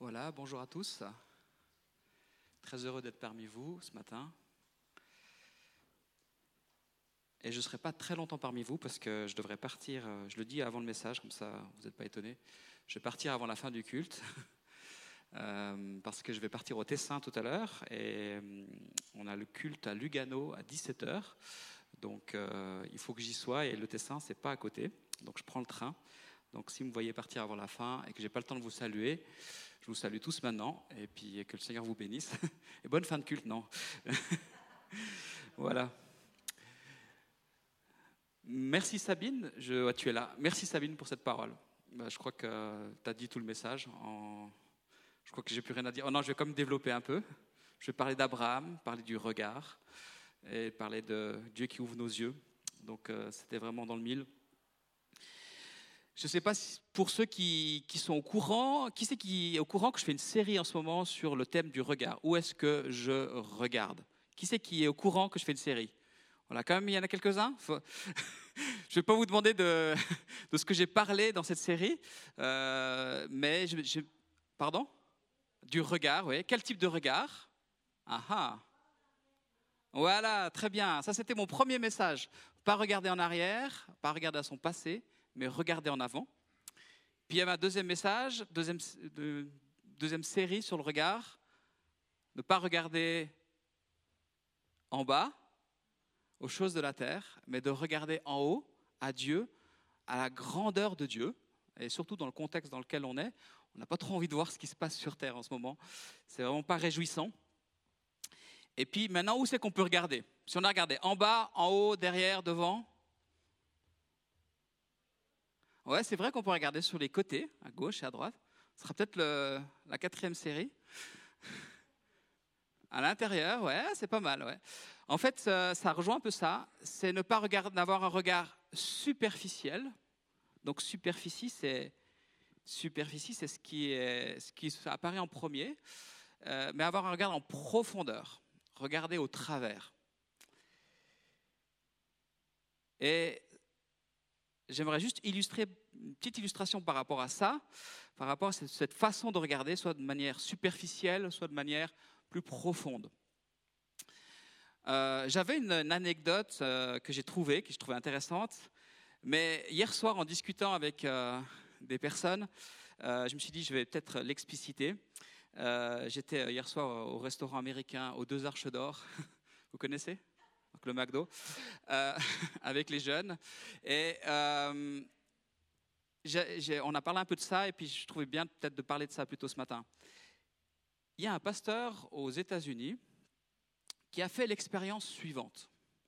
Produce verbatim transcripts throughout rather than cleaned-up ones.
Voilà, bonjour à tous. Très heureux d'être parmi vous ce matin. Et je ne serai pas très longtemps parmi vous parce que je devrais partir, je le dis avant le message, comme ça vous n'êtes pas étonnés. Je vais partir avant la fin du culte euh, parce que je vais partir au Tessin tout à l'heure et euh, on a le culte à Lugano à dix-sept heures. Donc euh, il faut que j'y sois et le Tessin, ce n'est pas à côté. Donc je prends le train. Donc si vous me voyez partir avant la fin et que je n'ai pas le temps de vous saluer, je vous salue tous maintenant et puis que le Seigneur vous bénisse. Et bonne fin de culte, non? Voilà. Merci Sabine, je, tu es là. Merci Sabine pour cette parole. Je crois que tu as dit tout le message. En... Je crois que j'ai plus rien à dire. Oh non, je vais quand même développer un peu. Je vais parler d'Abraham, parler du regard et parler de Dieu qui ouvre nos yeux. Donc euh, c'était vraiment dans le mille. Je ne sais pas si pour ceux qui, qui sont au courant, qui c'est qui est au courant que je fais une série en ce moment sur le thème du regard. Où est-ce que je regarde? Qui c'est qui est au courant que je fais une série? Voilà, quand même, il y en a quelques-uns. Faut... je ne vais pas vous demander de, de ce que j'ai parlé dans cette série, euh, mais je, je... Pardon? Du regard, oui. Quel type de regard? Ah ah. Voilà, très bien. Ça, c'était mon premier message. Pas regarder en arrière, pas regarder à son passé, mais regarder en avant. Puis il y avait un deuxième message, deuxième, de, deuxième série sur le regard. Ne pas regarder en bas, aux choses de la terre, mais de regarder en haut, à Dieu, à la grandeur de Dieu, et surtout dans le contexte dans lequel on est. On n'a pas trop envie de voir ce qui se passe sur terre en ce moment. C'est vraiment pas réjouissant. Et puis maintenant, où c'est qu'on peut regarder? Si on a regardé en bas, en haut, derrière, devant. Ouais, c'est vrai qu'on peut regarder sur les côtés, à gauche et à droite. Ce sera peut-être le, la quatrième série. À l'intérieur, ouais, c'est pas mal, ouais. En fait, ça, ça rejoint un peu ça. C'est ne pas regarder, n'avoir un regard superficiel. Donc, superficie, c'est superficie, c'est ce qui est, ce qui apparaît en premier. Euh, mais avoir un regard en profondeur, regarder au travers. Et j'aimerais juste illustrer une petite illustration par rapport à ça, par rapport à cette façon de regarder, soit de manière superficielle, soit de manière plus profonde. Euh, j'avais une, une anecdote euh, que j'ai trouvée, que je trouvais intéressante, mais hier soir, en discutant avec euh, des personnes, euh, je me suis dit, je vais peut-être l'expliciter. Euh, j'étais hier soir au restaurant américain aux Deux Arches d'Or, vous connaissez? Donc le McDo, euh, avec les jeunes. Et euh, j'ai, j'ai, on a parlé un peu de ça, et puis je trouvais bien peut-être de parler de ça plus tôt ce matin. Il y a un pasteur aux États-Unis qui a fait l'expérience suivante.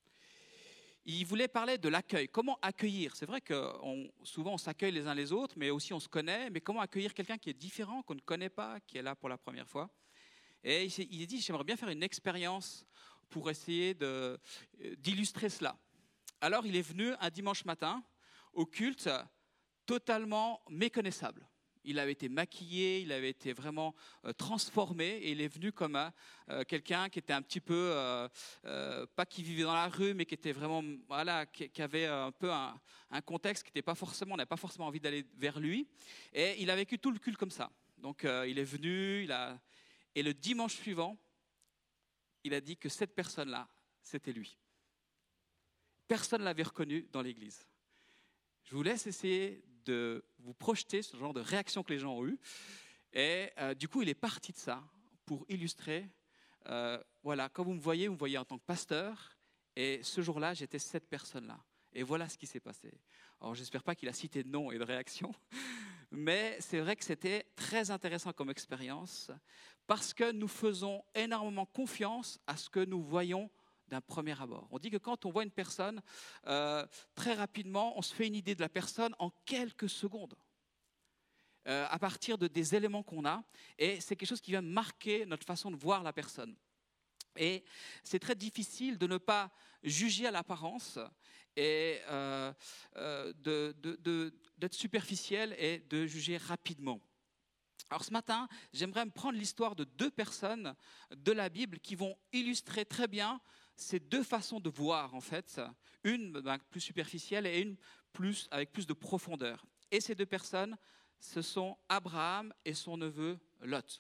Il voulait parler de l'accueil. Comment accueillir? C'est vrai que on, souvent on s'accueille les uns les autres, mais aussi on se connaît. Mais comment accueillir quelqu'un qui est différent, qu'on ne connaît pas, qui est là pour la première fois? Et il s'est, il a dit, j'aimerais bien faire une expérience pour essayer de, d'illustrer cela. Alors il est venu un dimanche matin au culte totalement méconnaissable. Il avait été maquillé, il avait été vraiment euh, transformé et il est venu comme un, euh, quelqu'un qui était un petit peu, euh, euh, pas qui vivait dans la rue, mais qui était vraiment, voilà, qui, qui avait un peu un, un contexte qui n'était pas forcément, on n'avait pas forcément envie d'aller vers lui. Et il a vécu tout le culte comme ça. Donc euh, il est venu, il a, et le dimanche suivant, il a dit que cette personne-là, c'était lui. Personne ne l'avait reconnu dans l'église. Je vous laisse essayer de vous projeter ce genre de réaction que les gens ont eu. Et euh, du coup, il est parti de ça pour illustrer, euh, voilà, quand vous me voyez, vous me voyez en tant que pasteur. Et ce jour-là, j'étais cette personne-là. Et voilà ce qui s'est passé. Alors, j'espère pas qu'il a cité de nom et de réaction. Mais c'est vrai que c'était très intéressant comme expérience parce que nous faisons énormément confiance à ce que nous voyons d'un premier abord. On dit que quand on voit une personne, euh, très rapidement, on se fait une idée de la personne en quelques secondes, euh, à partir de, des éléments qu'on a, et c'est quelque chose qui vient marquer notre façon de voir la personne. Et c'est très difficile de ne pas juger à l'apparence et euh, euh, de, de, de, d'être superficiel et de juger rapidement. Alors ce matin, j'aimerais me prendre l'histoire de deux personnes de la Bible qui vont illustrer très bien ces deux façons de voir, en fait, une ben, plus superficielle et une plus, avec plus de profondeur. Et ces deux personnes, ce sont Abraham et son neveu Lot.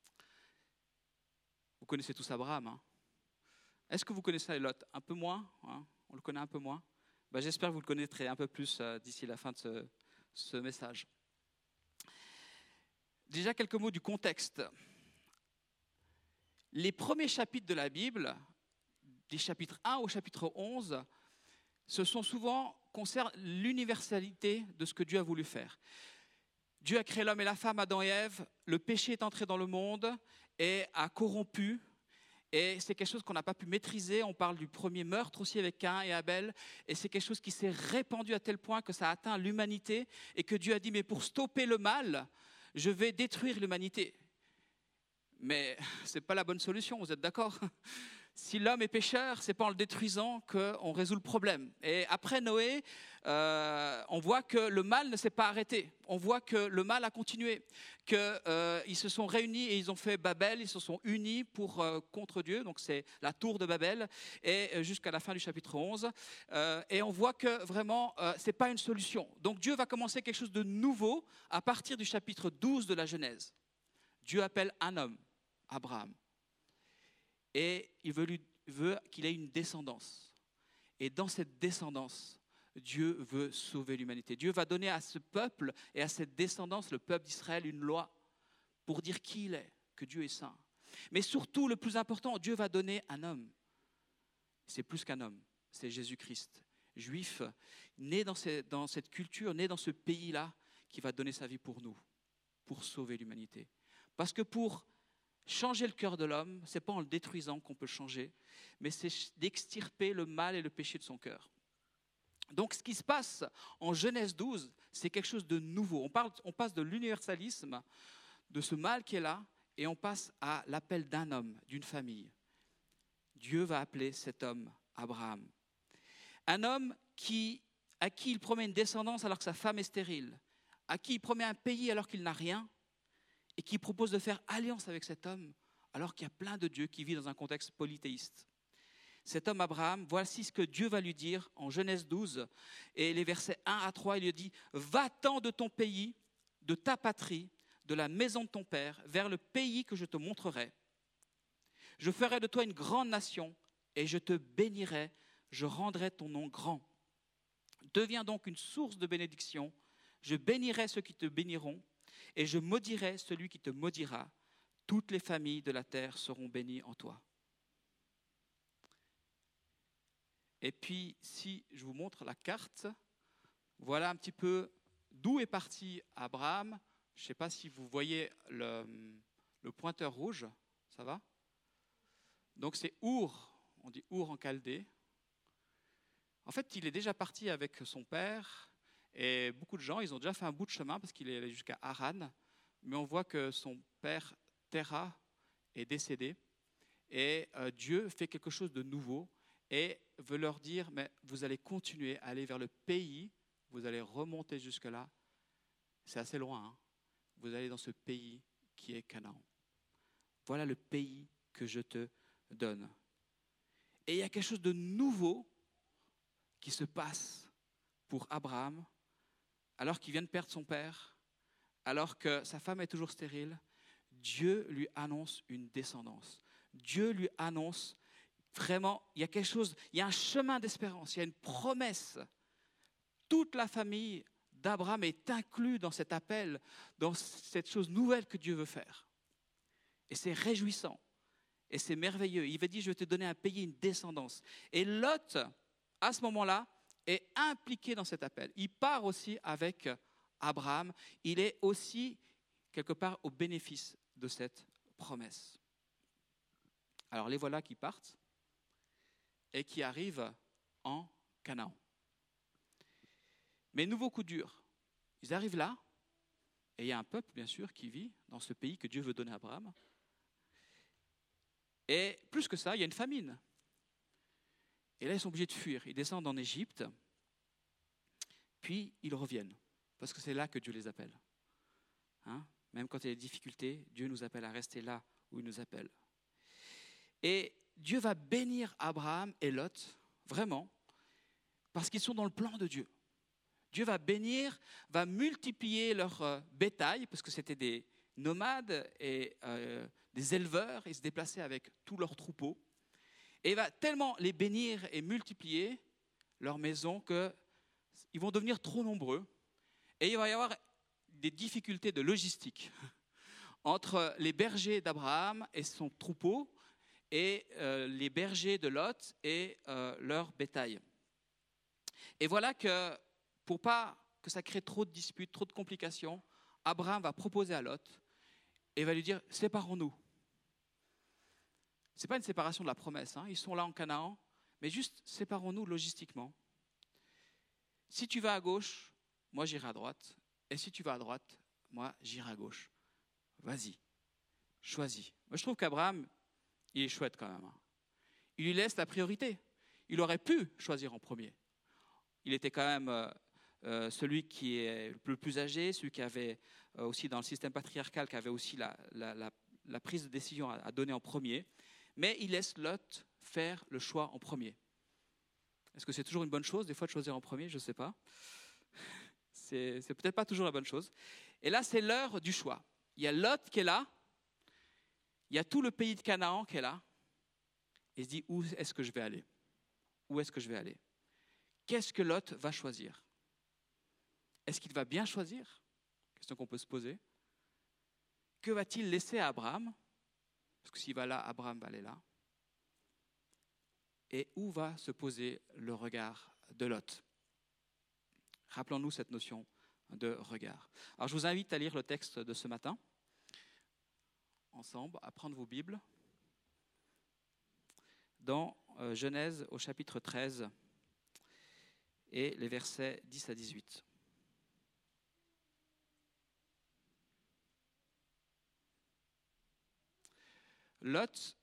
Vous connaissez tous Abraham, hein? Est-ce que vous connaissez Lot? Un peu moins, hein? On le connaît un peu moins. Ben, j'espère que vous le connaîtrez un peu plus euh, d'ici la fin de ce, ce message. Déjà quelques mots du contexte. Les premiers chapitres de la Bible, des chapitres un au chapitre onze, ce sont souvent concernent l'universalité de ce que Dieu a voulu faire. Dieu a créé l'homme et la femme, Adam et Ève, le péché est entré dans le monde et a corrompu, et c'est quelque chose qu'on n'a pas pu maîtriser. On parle du premier meurtre aussi avec Caïn et Abel, et c'est quelque chose qui s'est répandu à tel point que ça a atteint l'humanité, et que Dieu a dit, mais pour stopper le mal, je vais détruire l'humanité. Mais ce n'est pas la bonne solution, vous êtes d'accord ? Si l'homme est pécheur, ce n'est pas en le détruisant qu'on résout le problème. Et après Noé, euh, on voit que le mal ne s'est pas arrêté. On voit que le mal a continué, qu'ils euh, se sont réunis et ils ont fait Babel, ils se sont unis pour, euh, contre Dieu, donc c'est la tour de Babel, et euh, jusqu'à la fin du chapitre onze. Euh, et on voit que vraiment, euh, ce n'est pas une solution. Donc Dieu va commencer quelque chose de nouveau à partir du chapitre douze de la Genèse. Dieu appelle un homme, Abraham. Et il veut, lui, veut qu'il ait une descendance. Et dans cette descendance, Dieu veut sauver l'humanité. Dieu va donner à ce peuple et à cette descendance, le peuple d'Israël, une loi pour dire qui il est, que Dieu est saint. Mais surtout, le plus important, Dieu va donner un homme. C'est plus qu'un homme, c'est Jésus-Christ, juif, né dans, ces, dans cette culture, né dans ce pays-là, qui va donner sa vie pour nous, pour sauver l'humanité. Parce que pour changer le cœur de l'homme, ce n'est pas en le détruisant qu'on peut changer, mais c'est d'extirper le mal et le péché de son cœur. Donc ce qui se passe en Genèse douze, c'est quelque chose de nouveau. On, parle, on passe de l'universalisme, de ce mal qui est là, et on passe à l'appel d'un homme, d'une famille. Dieu va appeler cet homme Abraham. Un homme qui, à qui il promet une descendance alors que sa femme est stérile, à qui il promet un pays alors qu'il n'a rien, et qui propose de faire alliance avec cet homme, alors qu'il y a plein de dieux qui vivent dans un contexte polythéiste. Cet homme Abraham, voici ce que Dieu va lui dire en Genèse douze, et les versets un à trois, il lui dit « Va-t'en de ton pays, de ta patrie, de la maison de ton père, vers le pays que je te montrerai. Je ferai de toi une grande nation, et je te bénirai, je rendrai ton nom grand. Deviens donc une source de bénédiction, je bénirai ceux qui te béniront, et je maudirai celui qui te maudira. Toutes les familles de la terre seront bénies en toi. » Et puis, si je vous montre la carte, voilà un petit peu d'où est parti Abraham. Je ne sais pas si vous voyez le, le pointeur rouge, ça va? Donc c'est Our, on dit Our en chaldée. En fait, il est déjà parti avec son père. Et beaucoup de gens, ils ont déjà fait un bout de chemin parce qu'il est allé jusqu'à Haran. Mais on voit que son père, Terah, est décédé. Et euh, Dieu fait quelque chose de nouveau et veut leur dire, mais vous allez continuer à aller vers le pays, vous allez remonter jusque-là. C'est assez loin, hein. Vous allez dans ce pays qui est Canaan. Voilà le pays que je te donne. Et il y a quelque chose de nouveau qui se passe pour Abraham, alors qu'il vient de perdre son père, alors que sa femme est toujours stérile. Dieu lui annonce une descendance. Dieu lui annonce vraiment, il y a quelque chose, il y a un chemin d'espérance, il y a une promesse. Toute la famille d'Abraham est inclue dans cet appel, dans cette chose nouvelle que Dieu veut faire. Et c'est réjouissant, et c'est merveilleux. Il va dire, je vais te donner un pays, une descendance. Et Lot, à ce moment-là, est impliqué dans cet appel. Il part aussi avec Abraham. Il est aussi, quelque part, au bénéfice de cette promesse. Alors, les voilà qui partent et qui arrivent en Canaan. Mais nouveau coup dur. Ils arrivent là, et il y a un peuple, bien sûr, qui vit dans ce pays que Dieu veut donner à Abraham. Et plus que ça, il y a une famine. Et là, ils sont obligés de fuir. Ils descendent en Égypte, puis ils reviennent, parce que c'est là que Dieu les appelle. Hein? Même quand il y a des difficultés, Dieu nous appelle à rester là où il nous appelle. Et Dieu va bénir Abraham et Lot, vraiment, parce qu'ils sont dans le plan de Dieu. Dieu va bénir, va multiplier leur bétail, parce que c'était des, nomades et euh, des éleveurs. Ils se déplaçaient avec tous leurs troupeaux. Et il va tellement les bénir et multiplier leurs maisons qu'ils vont devenir trop nombreux. Et il va y avoir des difficultés de logistique entre les bergers d'Abraham et son troupeau et euh, les bergers de Lot et euh, leur bétail. Et voilà que pour pas que ça crée trop de disputes, trop de complications, Abraham va proposer à Lot et va lui dire « séparons-nous ». Ce n'est pas une séparation de la promesse, hein. Ils sont là en Canaan, mais juste séparons-nous logistiquement. Si tu vas à gauche, moi j'irai à droite, et si tu vas à droite, moi j'irai à gauche. Vas-y, choisis. Moi je trouve qu'Abraham, il est chouette quand même. Il lui laisse la priorité. Il aurait pu choisir en premier. Il était quand même euh, euh, celui qui est le plus âgé, celui qui avait euh, aussi dans le système patriarcal, qui avait aussi la, la, la, la prise de décision à, à donner en premier. Mais il laisse Lot faire le choix en premier. Est-ce que c'est toujours une bonne chose, des fois, de choisir en premier? Je ne sais pas. C'est, c'est peut-être pas toujours la bonne chose. Et là, c'est l'heure du choix. Il y a Lot qui est là. Il y a tout le pays de Canaan qui est là. Et il se dit, où est-ce que je vais aller? Où est-ce que je vais aller? Qu'est-ce que Lot va choisir? Est-ce qu'il va bien choisir? Question qu'on peut se poser. Que va-t-il laisser à Abraham? Parce que s'il va là, Abraham va aller là. Et où va se poser le regard de Lot? Rappelons-nous cette notion de regard. Alors je vous invite à lire le texte de ce matin, ensemble, à prendre vos Bibles, dans euh, Genèse au chapitre treize et les versets dix à dix-huit. Lot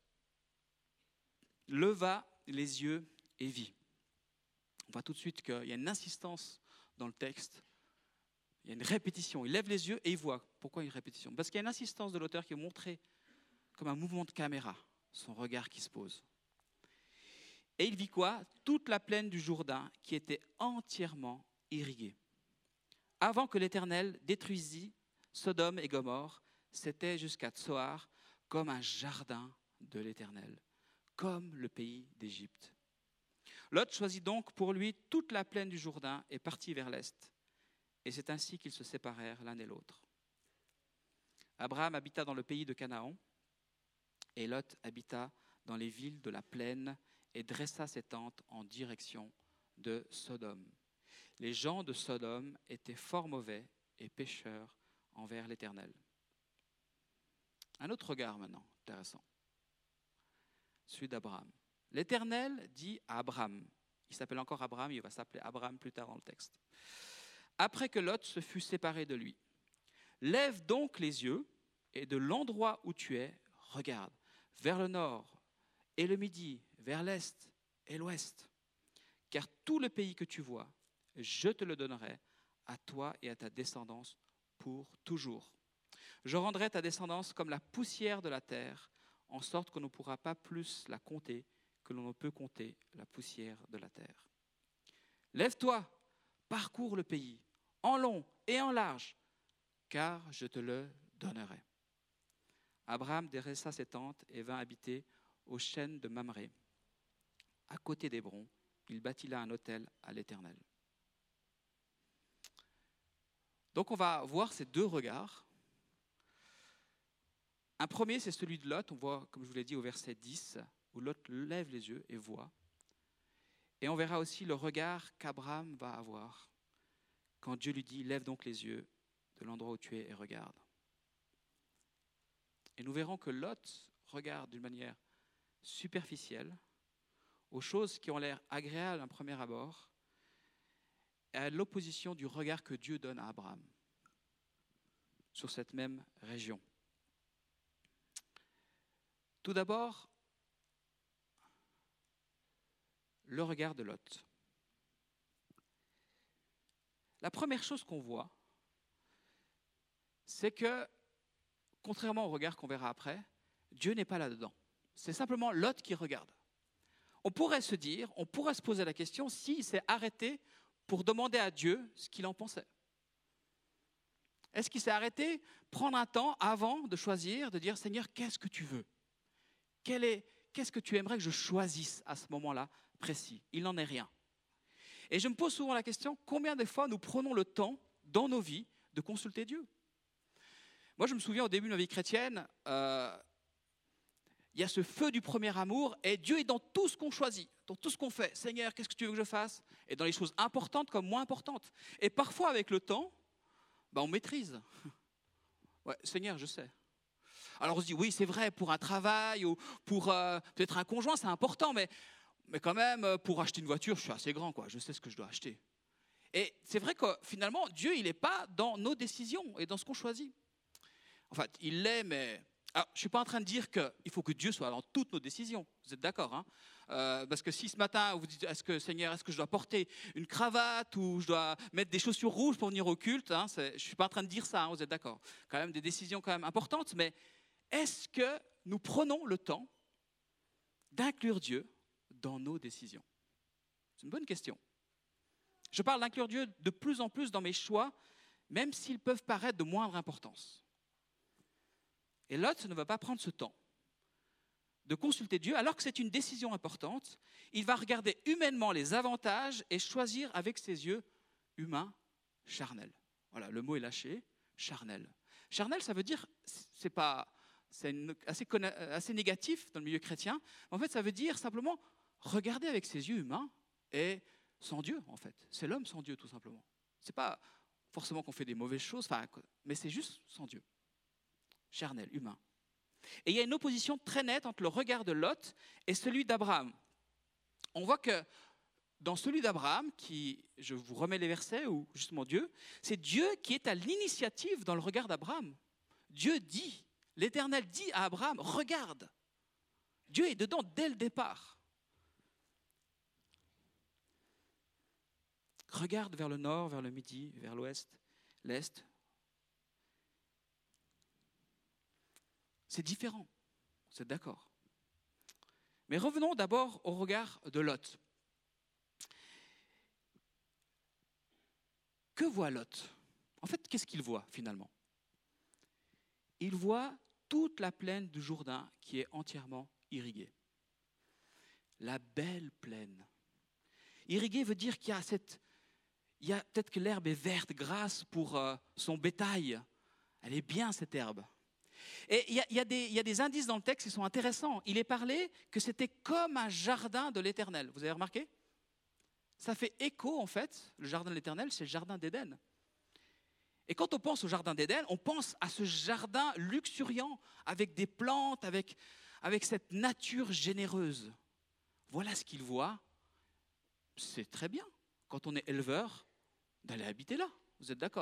leva les yeux et vit. On voit tout de suite qu'il y a une insistance dans le texte. Il y a une répétition. Il lève les yeux et il voit. Pourquoi une répétition? Parce qu'il y a une insistance de l'auteur qui est montrée comme un mouvement de caméra, son regard qui se pose. Et il vit quoi? Toute la plaine du Jourdain qui était entièrement irriguée. Avant que l'Éternel détruisît Sodome et Gomorrhe, c'était jusqu'à Tsoar comme un jardin de l'Éternel, comme le pays d'Égypte. Lot choisit donc pour lui toute la plaine du Jourdain et partit vers l'est. Et c'est ainsi qu'ils se séparèrent l'un et l'autre. Abraham habita dans le pays de Canaan, et Lot habita dans les villes de la plaine et dressa ses tentes en direction de Sodome. Les gens de Sodome étaient fort mauvais et pécheurs envers l'Éternel. Un autre regard maintenant, intéressant, celui d'Abraham. L'Éternel dit à Abraham, il s'appelle encore Abraham, il va s'appeler Abraham plus tard dans le texte. Après que Lot se fut séparé de lui, lève donc les yeux et de l'endroit où tu es, regarde vers le nord et le midi, vers l'est et l'ouest. Car tout le pays que tu vois, je te le donnerai à toi et à ta descendance pour toujours. Je rendrai ta descendance comme la poussière de la terre, en sorte qu'on ne pourra pas plus la compter que l'on ne peut compter la poussière de la terre. Lève-toi, parcours le pays, en long et en large, car je te le donnerai. Abraham dressa ses tentes et vint habiter aux chênes de Mamré. À côté d'Hébron, il bâtit là un autel à l'Éternel. Donc on va voir ces deux regards. Un premier, c'est celui de Lot. On voit, comme je vous l'ai dit, au verset dix, où Lot lève les yeux et voit. Et on verra aussi le regard qu'Abraham va avoir quand Dieu lui dit « Lève donc les yeux de l'endroit où tu es et regarde ». Et nous verrons que Lot regarde d'une manière superficielle aux choses qui ont l'air agréables à un premier abord, à l'opposition du regard que Dieu donne à Abraham sur cette même région. Tout d'abord, le regard de Lot. La première chose qu'on voit, c'est que, contrairement au regard qu'on verra après, Dieu n'est pas là-dedans. C'est simplement Lot qui regarde. On pourrait se dire, on pourrait se poser la question s'il s'est arrêté pour demander à Dieu ce qu'il en pensait. Est-ce qu'il s'est arrêté prendre un temps avant de choisir, de dire, Seigneur, qu'est-ce que tu veux ? Quel est, Qu'est-ce que tu aimerais que je choisisse à ce moment-là précis ? Il n'en est rien. Et je me pose souvent la question, combien de fois nous prenons le temps dans nos vies de consulter Dieu ? Moi, je me souviens au début de ma vie chrétienne, euh, il y a ce feu du premier amour et Dieu est dans tout ce qu'on choisit, dans tout ce qu'on fait. Seigneur, qu'est-ce que tu veux que je fasse ? Et dans les choses importantes comme moins importantes. Et parfois, avec le temps, ben, on maîtrise. Ouais, Seigneur, je sais. Alors on se dit, oui, c'est vrai, pour un travail ou pour euh, peut-être un conjoint, c'est important, mais, mais quand même, pour acheter une voiture, je suis assez grand, quoi. Je sais ce que je dois acheter. Et c'est vrai que finalement, Dieu, il n'est pas dans nos décisions et dans ce qu'on choisit. En fait, il l'est, mais... Alors, je ne suis pas en train de dire qu'il faut que Dieu soit dans toutes nos décisions. Vous êtes d'accord, hein ? euh, Parce que si ce matin, vous dites, est-ce que, Seigneur, est-ce que je dois porter une cravate ou je dois mettre des chaussures rouges pour venir au culte, hein, je ne suis pas en train de dire ça, hein, vous êtes d'accord ? Quand même des décisions quand même importantes, mais est-ce que nous prenons le temps d'inclure Dieu dans nos décisions ? C'est une bonne question. Je parle d'inclure Dieu de plus en plus dans mes choix, même s'ils peuvent paraître de moindre importance. Et Lot ne va pas prendre ce temps de consulter Dieu, alors que c'est une décision importante. Il va regarder humainement les avantages et choisir avec ses yeux humains, charnels. Voilà, le mot est lâché, charnel. Charnel, ça veut dire, c'est pas, c'est une, assez, assez négatif dans le milieu chrétien. En fait, ça veut dire simplement regarder avec ses yeux humains et sans Dieu, en fait. C'est l'homme sans Dieu, tout simplement. C'est pas forcément qu'on fait des mauvaises choses, mais c'est juste sans Dieu. Charnel, humain. Et il y a une opposition très nette entre le regard de Lot et celui d'Abraham. On voit que dans celui d'Abraham, qui, je vous remets les versets, ou justement Dieu, c'est Dieu qui est à l'initiative dans le regard d'Abraham. Dieu dit, l'Éternel dit à Abraham, regarde. Dieu est dedans dès le départ. Regarde vers le nord, vers le midi, vers l'ouest, l'est. C'est différent, vous êtes d'accord. Mais revenons d'abord au regard de Lot. Que voit Lot ? En fait, qu'est-ce qu'il voit finalement ? Il voit toute la plaine du Jourdain qui est entièrement irriguée. La belle plaine. Irriguée veut dire qu'il y a cette... Il y a peut-être que l'herbe est verte, grasse pour euh, son bétail. Elle est bien cette herbe. Et il y, a, il, y a des, il y a des indices dans le texte qui sont intéressants. Il est parlé que c'était comme un jardin de l'Éternel. Vous avez remarqué ? Ça fait écho, en fait, le jardin de l'Éternel, c'est le jardin d'Éden. Et quand on pense au jardin d'Éden, on pense à ce jardin luxuriant, avec des plantes, avec, avec cette nature généreuse. Voilà ce qu'il voit. C'est très bien, quand on est éleveur, d'aller habiter là. Vous êtes d'accord ?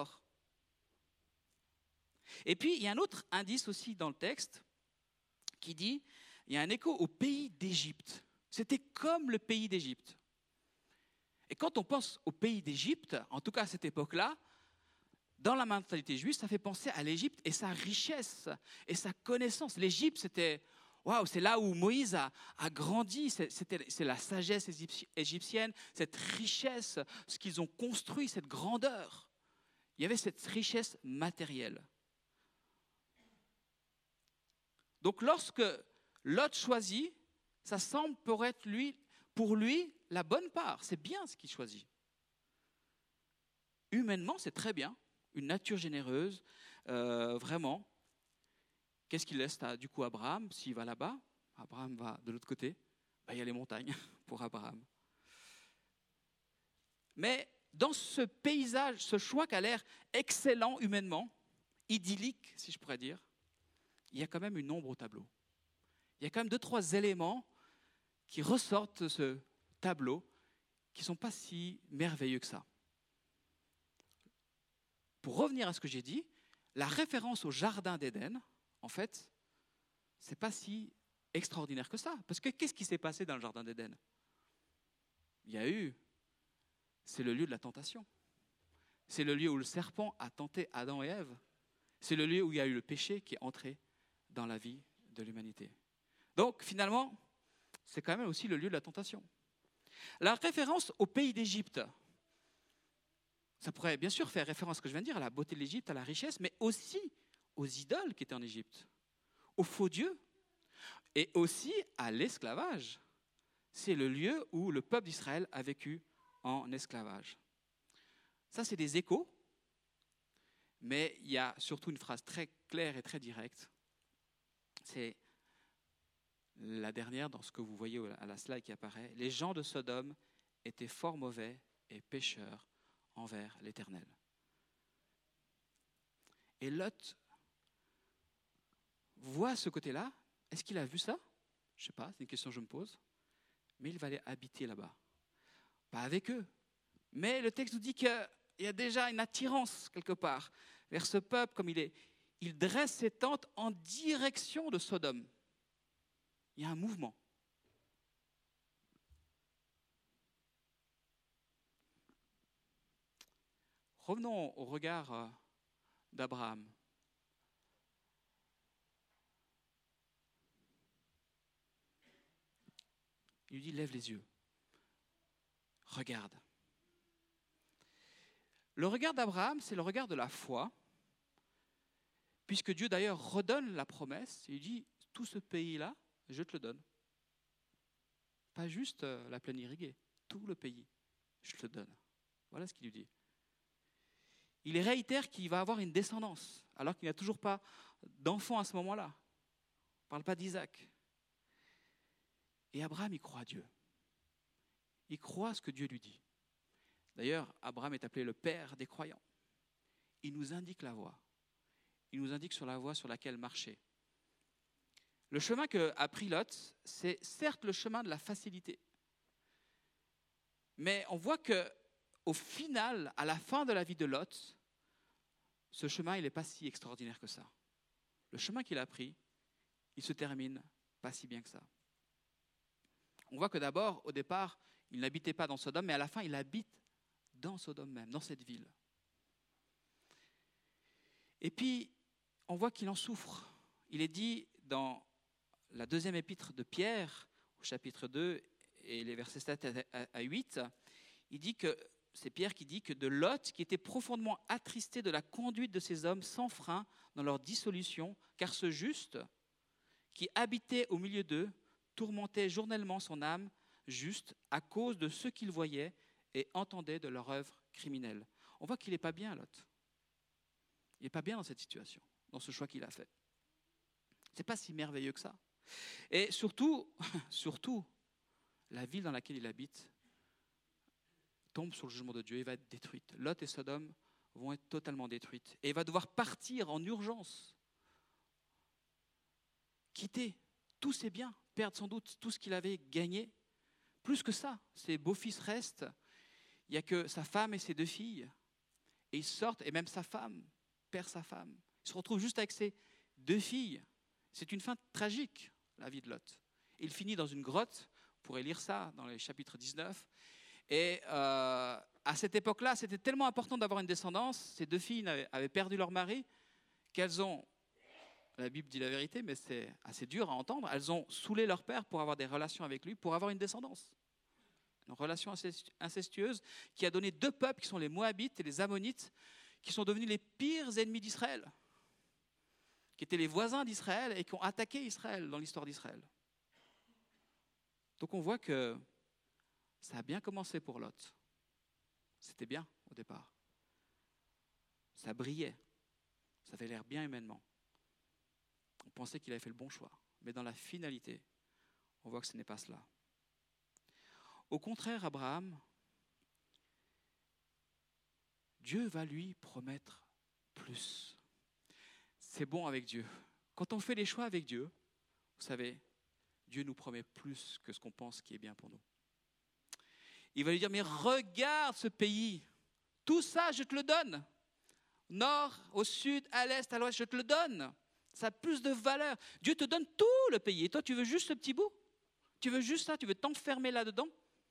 Et puis, il y a un autre indice aussi dans le texte qui dit, il y a un écho au pays d'Égypte. C'était comme le pays d'Égypte. Et quand on pense au pays d'Égypte, en tout cas à cette époque-là, dans la mentalité juive, ça fait penser à l'Égypte et sa richesse et sa connaissance. L'Égypte, c'était, waouh, c'est là où Moïse a, a grandi. C'est, c'était, c'est la sagesse égyptienne, cette richesse, ce qu'ils ont construit, cette grandeur. Il y avait cette richesse matérielle. Donc lorsque Lot choisit, ça semble pour être lui, pour lui la bonne part. C'est bien ce qu'il choisit. Humainement, c'est très bien. Une nature généreuse, euh, vraiment. Qu'est-ce qu'il laisse à, du coup Abraham s'il va là-bas ? Abraham va de l'autre côté. Ben, il y a les montagnes pour Abraham. Mais dans ce paysage, ce choix qui a l'air excellent humainement, idyllique si je pourrais dire, il y a quand même une ombre au tableau. Il y a quand même deux, trois éléments qui ressortent de ce tableau qui ne sont pas si merveilleux que ça. Pour revenir à ce que j'ai dit, la référence au jardin d'Éden, en fait, ce n'est pas si extraordinaire que ça. Parce que qu'est-ce qui s'est passé dans le jardin d'Éden ? Il y a eu, c'est le lieu de la tentation. C'est le lieu où le serpent a tenté Adam et Ève. C'est le lieu où il y a eu le péché qui est entré dans la vie de l'humanité. Donc, finalement, c'est quand même aussi le lieu de la tentation. La référence au pays d'Égypte, Ça pourrait bien sûr faire référence à ce que je viens de dire, à la beauté de l'Égypte, à la richesse, mais aussi aux idoles qui étaient en Égypte, aux faux dieux, et aussi à l'esclavage. C'est le lieu où le peuple d'Israël a vécu en esclavage. Ça, c'est des échos, mais il y a surtout une phrase très claire et très directe. C'est la dernière dans ce que vous voyez à la slide qui apparaît. Les gens de Sodome étaient fort mauvais et pécheurs envers l'Éternel. Et Lot voit ce côté-là. Est-ce qu'il a vu ça? Je ne sais pas, c'est une question que je me pose. Mais il va aller habiter là-bas. Pas avec eux. Mais le texte nous dit qu'il y a déjà une attirance quelque part vers ce peuple, comme il est. Il dresse ses tentes en direction de Sodome. Il y a un mouvement. Revenons au regard d'Abraham. Il lui dit, lève les yeux. Regarde. Le regard d'Abraham, c'est le regard de la foi, puisque Dieu d'ailleurs redonne la promesse. Il dit, tout ce pays-là, je te le donne. Pas juste la plaine irriguée, tout le pays, je te le donne. Voilà ce qu'il lui dit. Il réitère qu'il va avoir une descendance, alors qu'il n'a toujours pas d'enfant à ce moment-là. On ne parle pas d'Isaac. Et Abraham, il croit à Dieu. Il croit à ce que Dieu lui dit. D'ailleurs, Abraham est appelé le père des croyants. Il nous indique la voie. Il nous indique sur la voie sur laquelle marcher. Le chemin qu'a pris Lot, c'est certes le chemin de la facilité. Mais on voit qu'au final, à la fin de la vie de Lot, ce chemin, il n'est pas si extraordinaire que ça. Le chemin qu'il a pris, il se termine pas si bien que ça. On voit que d'abord, au départ, il n'habitait pas dans Sodome, mais à la fin, il habite dans Sodome même, dans cette ville. Et puis, on voit qu'il en souffre. Il est dit dans la deuxième épître de Pierre, au chapitre deux, et les versets sept à huit, il dit que, c'est Pierre qui dit que de Lot, qui était profondément attristé de la conduite de ces hommes sans frein dans leur dissolution, car ce juste, qui habitait au milieu d'eux, tourmentait journellement son âme juste à cause de ce qu'il voyait et entendait de leur œuvre criminelle. On voit qu'il n'est pas bien, Lot. Il n'est pas bien dans cette situation, dans ce choix qu'il a fait. Ce n'est pas si merveilleux que ça. Et surtout, surtout, la ville dans laquelle il habite tombe sur le jugement de Dieu et va être détruite. Lot et Sodome vont être totalement détruites. Et il va devoir partir en urgence, quitter tous ses biens, perdre sans doute tout ce qu'il avait gagné. Plus que ça, ses beaux-fils restent. Il n'y a que sa femme et ses deux filles. Et ils sortent, et même sa femme perd sa femme. Il se retrouve juste avec ses deux filles. C'est une fin tragique, la vie de Lot. Il finit dans une grotte, vous pourrez lire ça dans les chapitres dix-neuf. Et euh, à cette époque-là, c'était tellement important d'avoir une descendance. Ces deux filles avaient, avaient perdu leur mari, qu'elles ont, la Bible dit la vérité, mais c'est assez dur à entendre, elles ont saoulé leur père pour avoir des relations avec lui, pour avoir une descendance. Une relation incestueuse qui a donné deux peuples qui sont les Moabites et les Ammonites, qui sont devenus les pires ennemis d'Israël, qui étaient les voisins d'Israël et qui ont attaqué Israël dans l'histoire d'Israël. Donc on voit que ça a bien commencé pour Lot. C'était bien au départ. Ça brillait. Ça avait l'air bien humainement. On pensait qu'il avait fait le bon choix. Mais dans la finalité, on voit que ce n'est pas cela. Au contraire, Abraham, Dieu va lui promettre plus. C'est bon avec Dieu. Quand on fait les choix avec Dieu, vous savez, Dieu nous promet plus que ce qu'on pense qui est bien pour nous. Il va lui dire, mais regarde ce pays, tout ça, je te le donne. Nord, au sud, à l'est, à l'ouest, je te le donne. Ça a plus de valeur. Dieu te donne tout le pays. Et toi, tu veux juste ce petit bout? Tu veux juste ça? Tu veux t'enfermer là-dedans?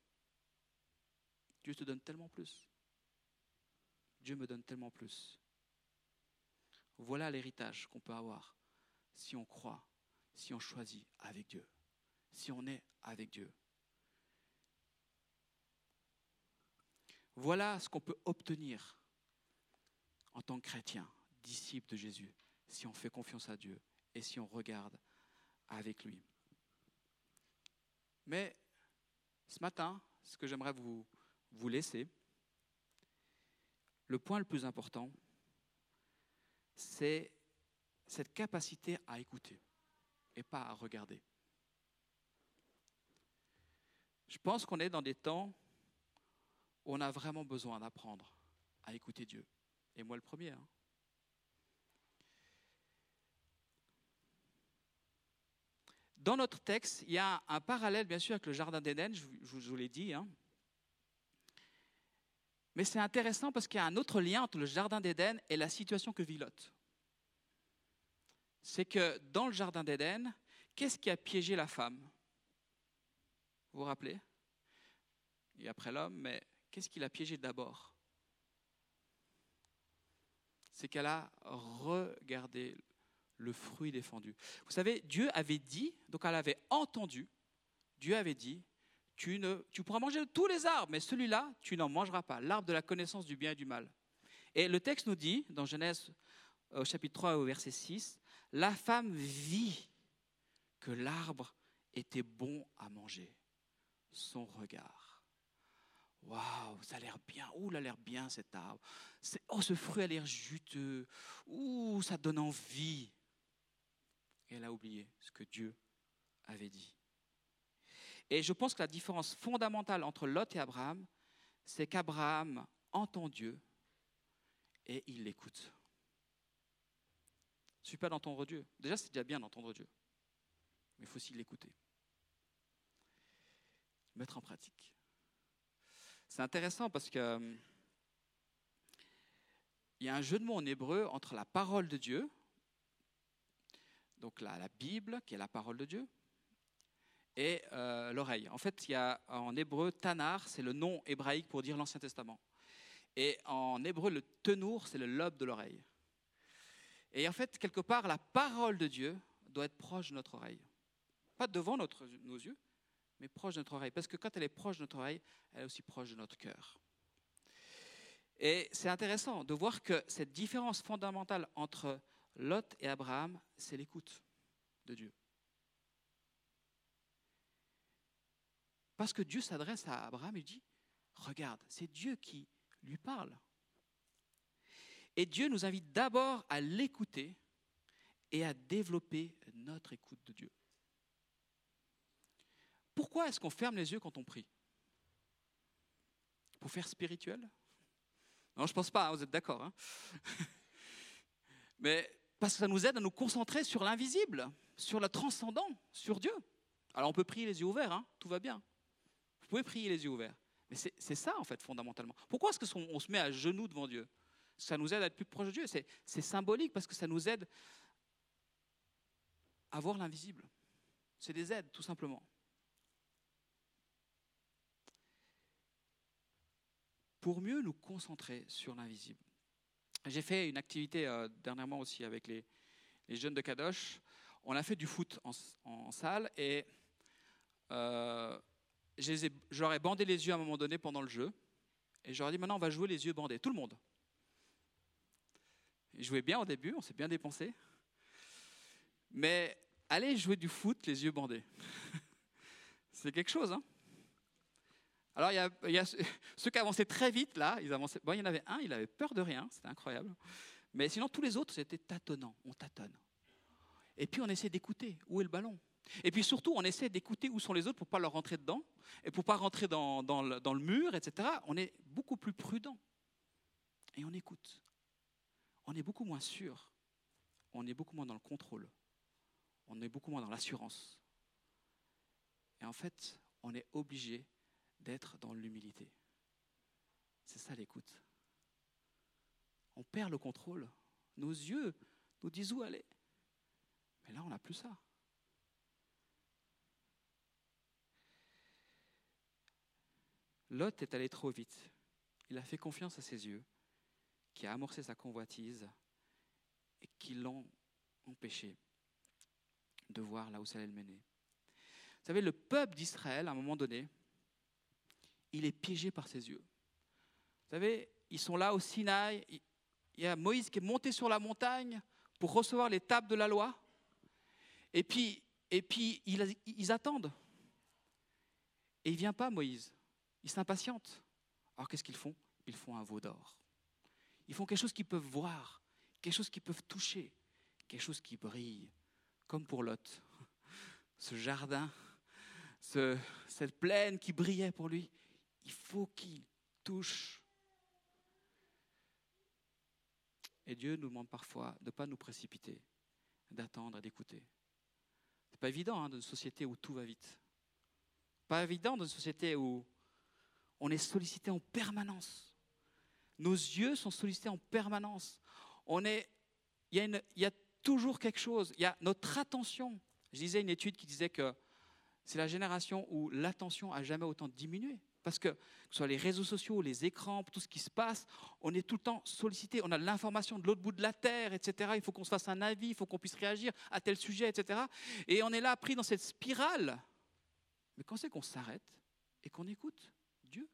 Dieu te donne tellement plus. Dieu me donne tellement plus. Voilà l'héritage qu'on peut avoir si on croit, si on choisit avec Dieu, si on est avec Dieu. Voilà ce qu'on peut obtenir en tant que chrétien, disciple de Jésus, si on fait confiance à Dieu et si on regarde avec lui. Mais ce matin, ce que j'aimerais vous, vous laisser, le point le plus important, c'est cette capacité à écouter et pas à regarder. Je pense qu'on est dans des temps où on a vraiment besoin d'apprendre à écouter Dieu. Et moi le premier. Hein. Dans notre texte, il y a un parallèle, bien sûr, avec le Jardin d'Éden, je vous, je vous l'ai dit. Hein. Mais c'est intéressant parce qu'il y a un autre lien entre le Jardin d'Éden et la situation que vit Lot. C'est que dans le Jardin d'Éden, qu'est-ce qui a piégé la femme ? Vous vous rappelez ? Et après l'homme, mais qu'est-ce qui l'a piégé d'abord ? C'est qu'elle a regardé le fruit défendu. Vous savez, Dieu avait dit, donc elle avait entendu, Dieu avait dit, tu, ne, tu pourras manger de tous les arbres, mais celui-là, tu n'en mangeras pas, l'arbre de la connaissance du bien et du mal. Et le texte nous dit, dans Genèse au chapitre trois au verset six, la femme vit que l'arbre était bon à manger. Son regard. Waouh, ça a l'air bien. Ouh, ça a l'air bien cet arbre. C'est, oh, ce fruit a l'air juteux. Ouh, ça donne envie. Et elle a oublié ce que Dieu avait dit. Et je pense que la différence fondamentale entre Lot et Abraham, c'est qu'Abraham entend Dieu et il l'écoute. Il ne suffit pas d'entendre Dieu. Déjà, c'est déjà bien d'entendre Dieu. Mais il faut aussi l'écouter. Mettre en pratique. C'est intéressant parce que euh, il y a un jeu de mots en hébreu entre la parole de Dieu, donc la, la Bible, qui est la parole de Dieu, et euh, l'oreille. En fait, il y a en hébreu, Tanar, c'est le nom hébraïque pour dire l'Ancien Testament. Et en hébreu, le tenour, c'est le lobe de l'oreille. Et en fait, quelque part, la parole de Dieu doit être proche de notre oreille. Pas devant notre, nos yeux, mais proche de notre oreille. Parce que quand elle est proche de notre oreille, elle est aussi proche de notre cœur. Et c'est intéressant de voir que cette différence fondamentale entre Lot et Abraham, c'est l'écoute de Dieu. Parce que Dieu s'adresse à Abraham et dit, regarde, c'est Dieu qui lui parle. Et Dieu nous invite d'abord à l'écouter et à développer notre écoute de Dieu. Pourquoi est-ce qu'on ferme les yeux quand on prie ? Pour faire spirituel ? Non, je ne pense pas, hein, vous êtes d'accord. Hein. Mais parce que ça nous aide à nous concentrer sur l'invisible, sur le transcendant, sur Dieu. Alors on peut prier les yeux ouverts, hein, tout va bien. Vous pouvez prier les yeux ouverts. Mais c'est, c'est ça, en fait, fondamentalement. Pourquoi est-ce qu'on on se met à genoux devant Dieu ? Ça nous aide à être plus proche de Dieu. C'est, c'est symbolique parce que ça nous aide à voir l'invisible. C'est des aides, tout simplement. Pour mieux nous concentrer sur l'invisible. J'ai fait une activité euh, dernièrement aussi avec les, les jeunes de Kadosh. On a fait du foot en, en salle et euh, je, les ai, je leur ai bandé les yeux à un moment donné pendant le jeu. Et je leur ai dit, maintenant on va jouer les yeux bandés, tout le monde. Ils jouaient bien au début, on s'est bien dépensé. Mais aller jouer du foot les yeux bandés, c'est quelque chose, hein. Alors, il y, a, il y a ceux qui avançaient très vite, là, ils avançaient. Bon, il y en avait un, il avait peur de rien, c'était incroyable. Mais sinon, tous les autres, c'était tâtonnant, on tâtonne. Et puis, on essaie d'écouter, où est le ballon ? Et puis surtout, on essaie d'écouter où sont les autres pour ne pas leur rentrer dedans, et pour ne pas rentrer dans, dans, le, dans le mur, et cetera. On est beaucoup plus prudent. Et on écoute. On est beaucoup moins sûr. On est beaucoup moins dans le contrôle. On est beaucoup moins dans l'assurance. Et en fait, on est obligé d'être dans l'humilité. C'est ça l'écoute. On perd le contrôle. Nos yeux nous disent où aller. Mais là, on n'a plus ça. Lot est allé trop vite. Il a fait confiance à ses yeux, qui a amorcé sa convoitise et qui l'ont empêché de voir là où ça allait le mener. Vous savez, le peuple d'Israël, à un moment donné, il est piégé par ses yeux. Vous savez, ils sont là au Sinaï. Il y a Moïse qui est monté sur la montagne pour recevoir les tables de la loi. Et puis, et puis ils, ils attendent. Et il ne vient pas, Moïse. Ils s'impatientent. Alors qu'est-ce qu'ils font? Ils font un veau d'or. Ils font quelque chose qu'ils peuvent voir, quelque chose qu'ils peuvent toucher, quelque chose qui brille, comme pour Lot. Ce jardin, ce, cette plaine qui brillait pour lui, il faut qu'il touche. Et Dieu nous demande parfois de ne pas nous précipiter, d'attendre et d'écouter. Ce n'est pas évident hein, dans une société où tout va vite. Pas évident dans une société où on est sollicité en permanence. Nos yeux sont sollicités en permanence. On est, il y a une, il y a toujours quelque chose. Il y a notre attention. Je lisais une étude qui disait que c'est la génération où l'attention a jamais autant diminué. Parce que, que ce soit les réseaux sociaux, les écrans, tout ce qui se passe, on est tout le temps sollicité. On a l'information de l'autre bout de la terre, et cetera. Il faut qu'on se fasse un avis, il faut qu'on puisse réagir à tel sujet, et cetera. Et on est là pris dans cette spirale. Mais quand c'est qu'on s'arrête et qu'on écoute Dieu?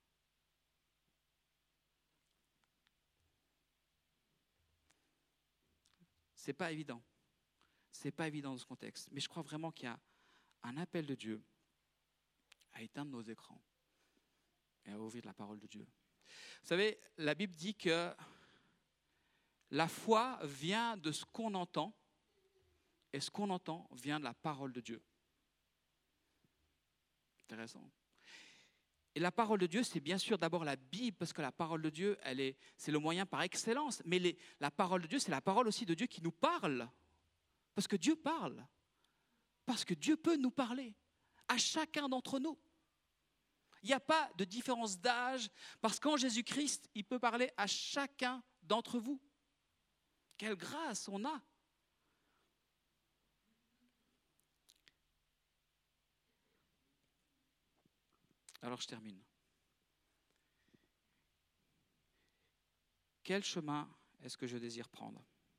C'est pas évident. C'est pas évident dans ce contexte. Mais je crois vraiment qu'il y a un appel de Dieu à éteindre nos écrans et à ouvrir la parole de Dieu. Vous savez, la Bible dit que la foi vient de ce qu'on entend et ce qu'on entend vient de la parole de Dieu. Intéressant. Et la parole de Dieu, c'est bien sûr d'abord la Bible, parce que la parole de Dieu, elle est, c'est le moyen par excellence. Mais les, la parole de Dieu, c'est la parole aussi de Dieu qui nous parle. Parce que Dieu parle. Parce que Dieu peut nous parler. À chacun d'entre nous. Il n'y a pas de différence d'âge, parce qu'en Jésus-Christ, il peut parler à chacun d'entre vous. Quelle grâce on a! Alors je termine. Quel chemin est-ce que je désire prendre?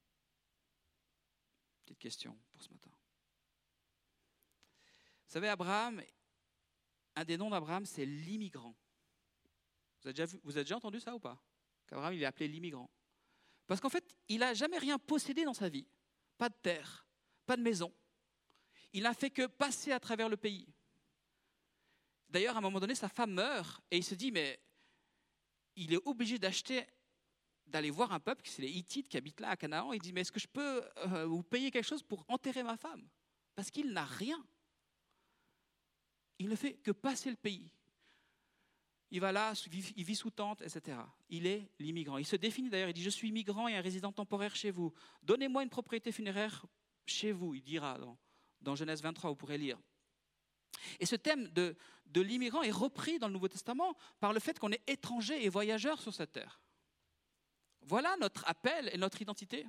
Petite question pour ce matin. Vous savez, Abraham, un des noms d'Abraham, c'est l'immigrant. Vous avez déjà vu, vous avez déjà entendu ça ou pas? Qu'Abraham, il est appelé l'immigrant. Parce qu'en fait, il n'a jamais rien possédé dans sa vie. Pas de terre, pas de maison. Il n'a fait que passer à travers le pays. D'ailleurs, à un moment donné, sa femme meurt et il se dit, mais il est obligé d'acheter, d'aller voir un peuple, c'est les Hittites qui habitent là à Canaan. Il dit, mais est-ce que je peux euh, vous payer quelque chose pour enterrer ma femme? Parce qu'il n'a rien. Il ne fait que passer le pays. Il va là, il vit sous tente, et cetera. Il est l'immigrant. Il se définit d'ailleurs, il dit, je suis immigrant et un résident temporaire chez vous. Donnez-moi une propriété funéraire chez vous, il dira dans, dans Genèse vingt-trois, vous pourrez lire. Et ce thème de, de l'immigrant est repris dans le Nouveau Testament par le fait qu'on est étranger et voyageur sur cette terre. Voilà notre appel et notre identité.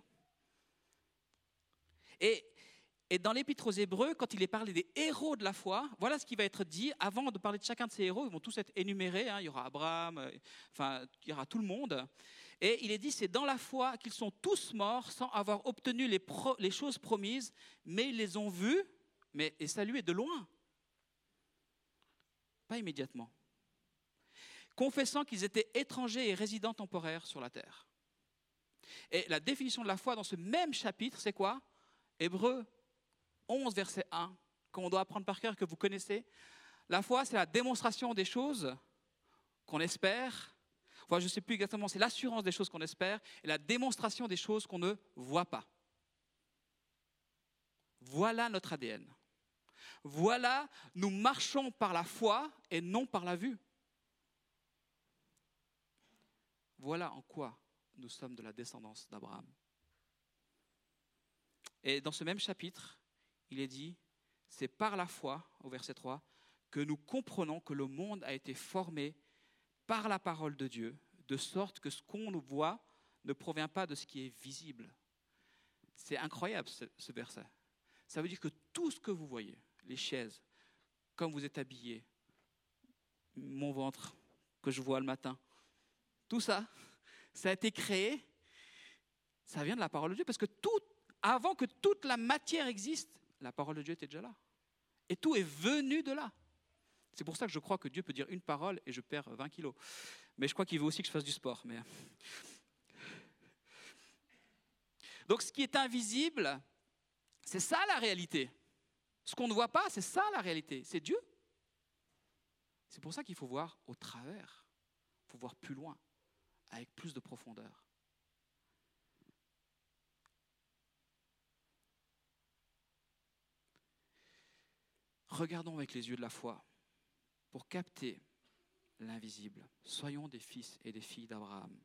Et, et dans l'Épître aux Hébreux, quand il est parlé des héros de la foi, voilà ce qui va être dit. Avant de parler de chacun de ces héros, ils vont tous être énumérés. Hein, il y aura Abraham, euh, enfin, il y aura tout le monde. Et il est dit, c'est dans la foi qu'ils sont tous morts sans avoir obtenu les, pro, les choses promises, mais ils les ont vues mais, et saluées de loin. Pas immédiatement. Confessant qu'ils étaient étrangers et résidents temporaires sur la terre. Et la définition de la foi dans ce même chapitre, c'est quoi? Hébreux onze, verset un, qu'on doit apprendre par cœur, que vous connaissez. La foi, c'est la démonstration des choses qu'on espère. Enfin, je ne sais plus exactement, c'est l'assurance des choses qu'on espère et la démonstration des choses qu'on ne voit pas. Voilà notre A D N. Voilà, nous marchons par la foi et non par la vue. Voilà en quoi nous sommes de la descendance d'Abraham. Et dans ce même chapitre, il est dit, c'est par la foi, au verset trois, que nous comprenons que le monde a été formé par la parole de Dieu, de sorte que ce qu'on nous voit ne provient pas de ce qui est visible. C'est incroyable ce, ce verset. Ça veut dire que tout ce que vous voyez, les chaises, comme vous êtes habillés, mon ventre que je vois le matin, tout ça, ça a été créé, ça vient de la parole de Dieu, parce que tout, avant que toute la matière existe, la parole de Dieu était déjà là. Et tout est venu de là. C'est pour ça que je crois que Dieu peut dire une parole et je perds vingt kilos. Mais je crois qu'il veut aussi que je fasse du sport. Mais... Donc ce qui est invisible, c'est ça la réalité. Ce qu'on ne voit pas, c'est ça la réalité. C'est Dieu. C'est pour ça qu'il faut voir au travers. Il faut voir plus loin, avec plus de profondeur. Regardons avec les yeux de la foi pour capter l'invisible. Soyons des fils et des filles d'Abraham.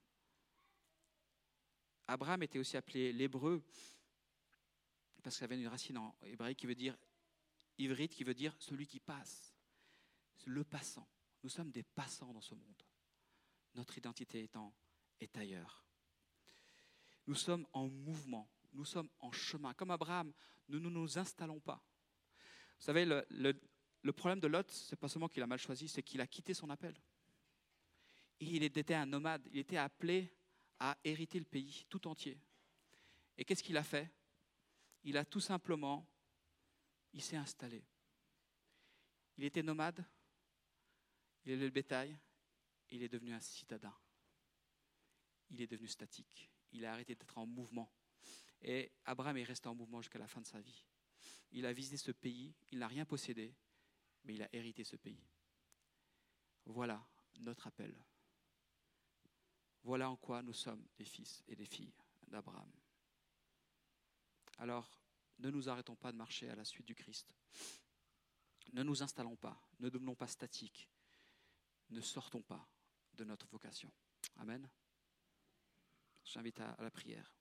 Abraham était aussi appelé l'hébreu parce qu'il avait une racine en hébraïque qui veut dire ivrite, qui veut dire celui qui passe, le passant. Nous sommes des passants dans ce monde. Notre identité étant est ailleurs. Nous sommes en mouvement, nous sommes en chemin. Comme Abraham, nous ne nous installons pas. Vous savez, le, le, le problème de Lot, ce n'est pas seulement qu'il a mal choisi, c'est qu'il a quitté son appel. Et il était un nomade, il était appelé à hériter le pays tout entier. Et qu'est-ce qu'il a fait? Il a tout simplement, il s'est installé. Il était nomade, il élevait le bétail, il est devenu un citadin. Il est devenu statique. Il a arrêté d'être en mouvement. Et Abraham est resté en mouvement jusqu'à la fin de sa vie. Il a visité ce pays, il n'a rien possédé, mais il a hérité ce pays. Voilà notre appel. Voilà en quoi nous sommes des fils et des filles d'Abraham. Alors, ne nous arrêtons pas de marcher à la suite du Christ. Ne nous installons pas, ne devenons pas statiques, ne sortons pas de notre vocation. Amen. J'invite à, à la prière.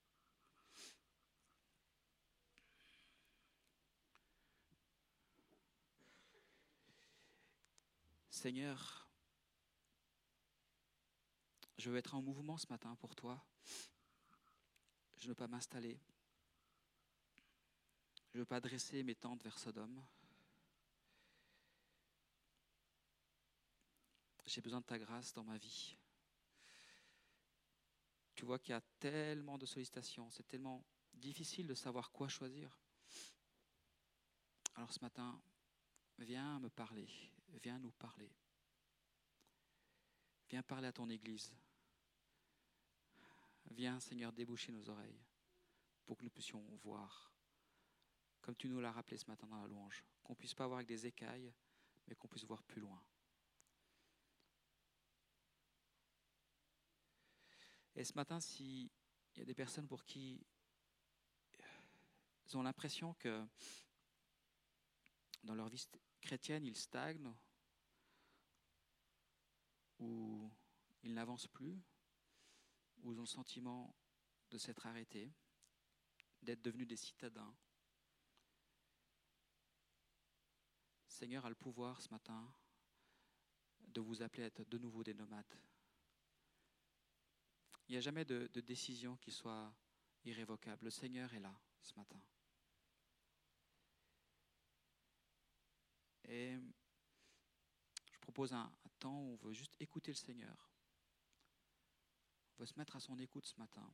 Seigneur, je veux être en mouvement ce matin pour toi. Je ne veux pas m'installer. Je ne veux pas dresser mes tentes vers Sodome. J'ai besoin de ta grâce dans ma vie. Tu vois qu'il y a tellement de sollicitations, c'est tellement difficile de savoir quoi choisir. Alors ce matin, viens me parler, viens nous parler. Viens parler à ton Église. Viens, Seigneur, déboucher nos oreilles pour que nous puissions voir, comme tu nous l'as rappelé ce matin dans la louange, qu'on ne puisse pas voir avec des écailles, mais qu'on puisse voir plus loin. Et ce matin, s'il y a des personnes pour qui ils ont l'impression que dans leur vie chrétienne, ils stagnent ou ils n'avancent plus, ou ils ont le sentiment de s'être arrêtés, d'être devenus des citadins, Seigneur a le pouvoir ce matin de vous appeler à être de nouveau des nomades. Il n'y a jamais de, de décision qui soit irrévocable. Le Seigneur est là ce matin. Et je propose un, un temps où on veut juste écouter le Seigneur. On veut se mettre à son écoute ce matin.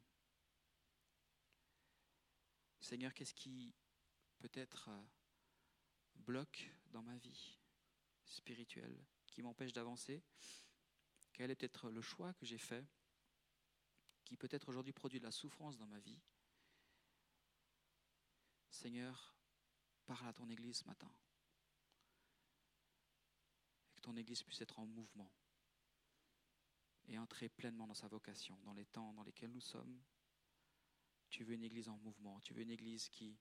Seigneur, qu'est-ce qui peut-être euh, bloque dans ma vie spirituelle, qui m'empêche d'avancer? Quel est peut-être le choix que j'ai fait qui peut-être aujourd'hui produit de la souffrance dans ma vie? Seigneur, parle à ton Église ce matin. Et que ton Église puisse être en mouvement et entrer pleinement dans sa vocation, dans les temps dans lesquels nous sommes. Tu veux une Église en mouvement, tu veux une Église qui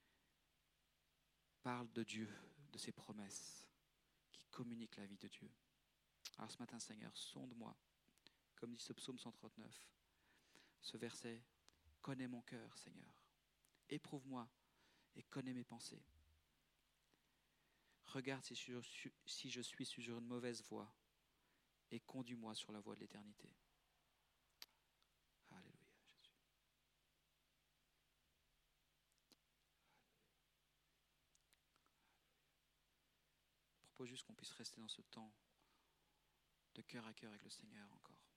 parle de Dieu, de ses promesses, qui communique la vie de Dieu. Alors ce matin, Seigneur, sonde-moi, comme dit ce psaume cent trente-neuf, ce verset, connais mon cœur, Seigneur, éprouve-moi et connais mes pensées. Regarde si je, si je suis sur une mauvaise voie et conduis-moi sur la voie de l'éternité. Alléluia, Jésus. Je propose juste qu'on puisse rester dans ce temps de cœur à cœur avec le Seigneur encore.